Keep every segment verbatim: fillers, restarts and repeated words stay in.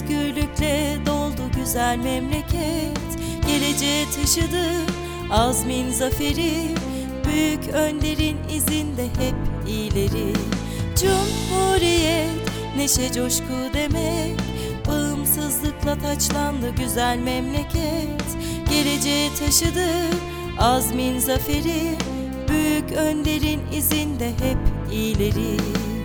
Özgürlükle doldu güzel memleket, geleceğe taşıdı azmin zaferi. Büyük önderin izinde hep ileri. Cumhuriyet neşe coşku demek, bağımsızlıkla taçlandı güzel memleket, geleceğe taşıdı azmin zaferi. Büyük önderin izinde hep ileri.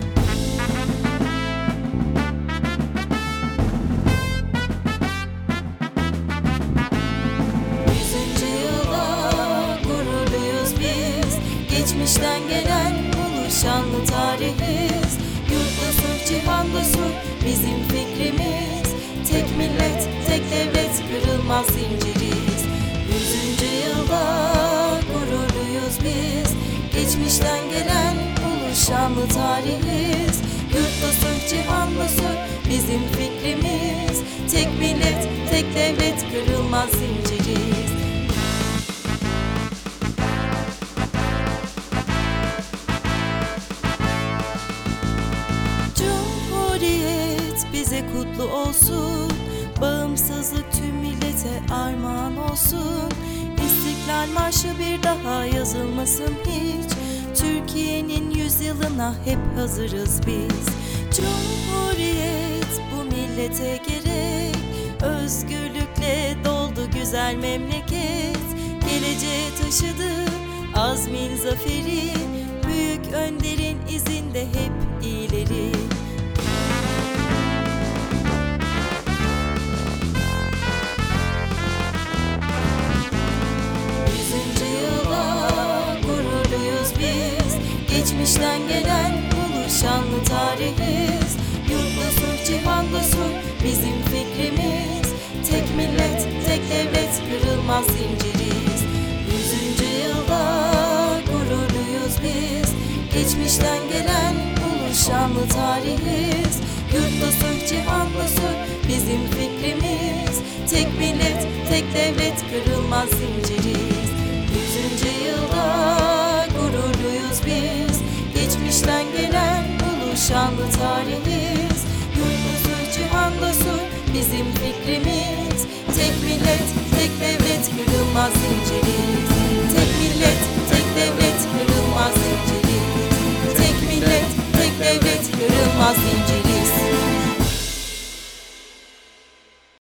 Yüzüncü yıla gururluyuz biz, geçmişten gelen ulu şanlı tarihiz. Yurtta sulh, cihanda sulh bizim fikrimiz, tek millet, tek devlet, kırılmaz zinciriz. Yüzüncü yılda gururluyuz biz, geçmişten gelen ulu şanlı tarihiz. Yurtta sulh, cihanda sulh bizim fikrimiz, tek millet, tek devlet, kırılmaz zinciriz. Cumhuriyet bize kutlu olsun, bağımsızlık tüm millete armağan olsun. İstiklal Marşı bir daha yazılmasın hiç, Türkiye'nin yüzyılına hep hazırız biz. Cumhuriyet bu millete gerek, özgürlükle doldu güzel memleket, geleceğe taşıdı azmin zaferi. Büyük önderin izinde hep ileri. Geçmişten gelen ulu şanlı tarihiz. Yurtta sulh, cihanda sulh bizim fikrimiz, tek millet, tek devlet, kırılmaz zinciriz. Yüzüncü yılda gururluyuz biz, geçmişten gelen ulu şanlı tarihiz. Yurtta sulh, cihanda sulh bizim fikrimiz, tek millet, tek devlet, kırılmaz zinciriz. Yüzüncü yılda gururluyuz biz, geçmişten gelen ulu şanlı tarihiz. Yurtta sulh, cihanda sulh bizim fikrimiz, tek millet, tek devlet, kırılmaz zinciriz. Tek millet, tek devlet, kırılmaz zinciriz. Tek millet, tek devlet, kırılmaz zinciriz.